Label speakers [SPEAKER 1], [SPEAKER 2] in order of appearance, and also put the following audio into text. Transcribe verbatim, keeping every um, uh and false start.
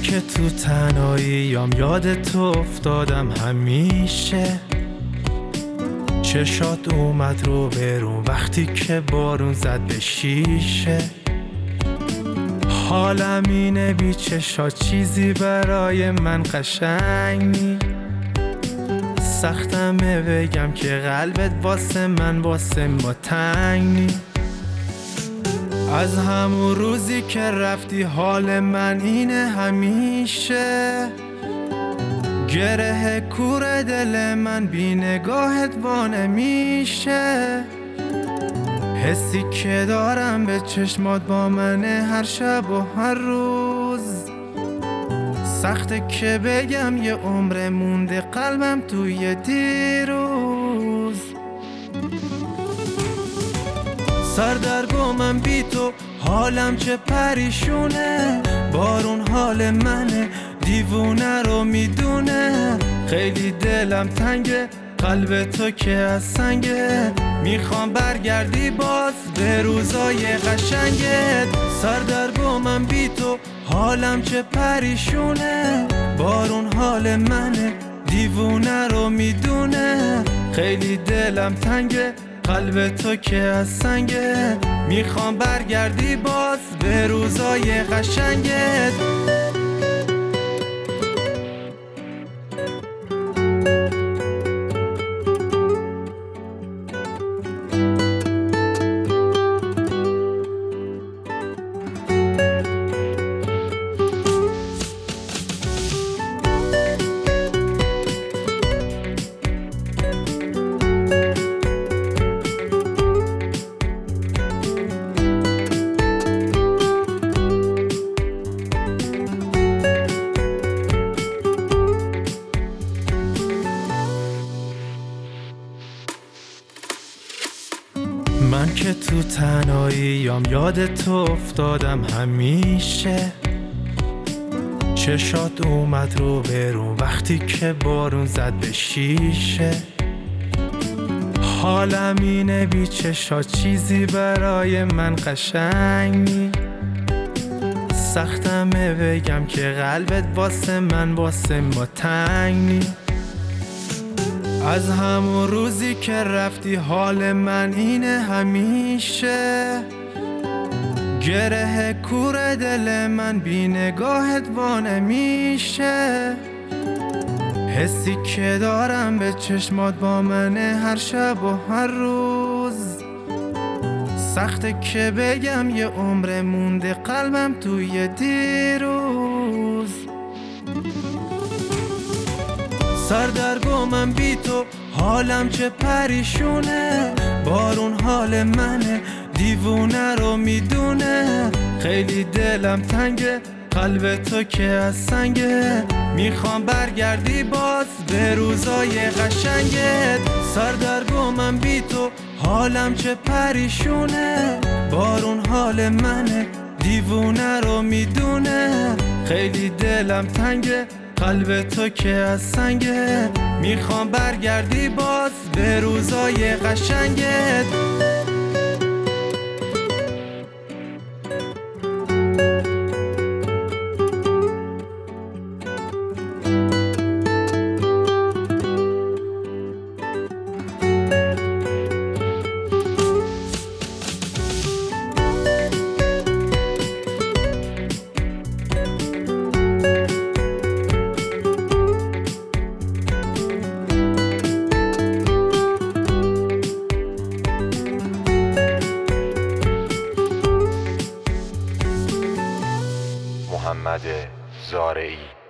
[SPEAKER 1] من که تو تنهاییام یاد تو افتادم همیشه. چشات اومد رو برون وقتی که بارون زد به شیشه. حالم اینه بی چشات چیزی برای من قشنگ نی. سختمه بگم که قلبت واسه من واسه ما تنگ نی. از همون روزی که رفتی حال من اینه همیشه. گره کور دل من بی نگاهت وانه میشه. حسی که دارم به چشمات با منه هر شب و هر روز. سخته که بگم یه عمر مونده قلبم توی دیروز. سردرگمم بی تو حالم چه پریشونه. بارون حال منه دیوونه رو میدونه. خیلی دلم تنگه قلب تو که از سنگه. میخوام برگردی باز به روزای قشنگت. سردرگمم بی تو حالم چه پریشونه. بارون حال منه دیوونه رو میدونه. خیلی دلم تنگه قلب تو که از سنگه. میخوام برگردی باز به روزای قشنگت. من که تو تنهاییام یاد تو افتادم همیشه. چشات اومد رو برون وقتی که بارون زد به شیشه. حالم اینه بی چشات چیزی برای من قشنگ نی. سختمه بگم که قلبت واسه من واسه ما تنگ نی. از همون روزی که رفتی حال من اینه همیشه. گره کور دل من بی نگاهت وانه میشه. حسی که دارم به چشمات با منه هر شب و هر روز. سخته که بگم یه عمر مونده قلبم توی دیروز. سردرگمم بی تو حالم چه پریشونه. بارون حال منه دیوونه رو میدونه. خیلی دلم تنگه قلب تو که از سنگه. میخوام برگردی باز به روزای قشنگت. سردرگمم بی تو حالم چه پریشونه. بارون حال منه دیوونه رو میدونه. خیلی دلم تنگه قلب تو که از سنگه. میخوام برگردی باز به روزای قشنگت.
[SPEAKER 2] محمد زارعی